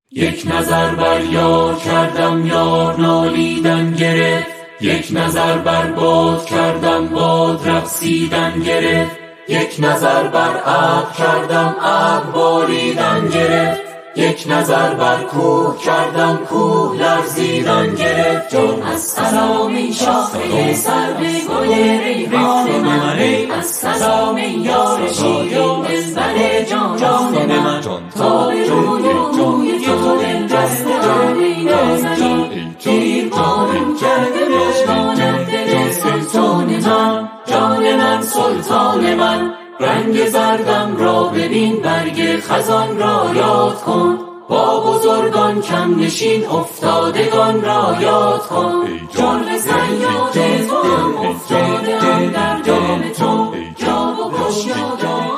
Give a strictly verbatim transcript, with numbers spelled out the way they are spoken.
یک نظر بر یار کردم یار نالیدن گرفت، یک نظر بر باد کردم باد رقصیدن گرفت، یک نظر بر ابر کردم ابر باریدن گرفت، یک نظر بر کوه کردم کوه لرزیدن گرفت. جان از سلام این شاخه سرو گل ریحان من، از سلام یار شیرین دلبر جانان من، تا به روی روی تو دل جست جان نازنین، تیر بارم کرده بشماند دل سلطان من. جان من سلطان من، رنگ زردم را ببین، برگ خزان را یاد کن، با بزرگان کم نشین افتادگان را یاد کن. جان صیاد تو افتاده ام در جام تو، جا و کش یادم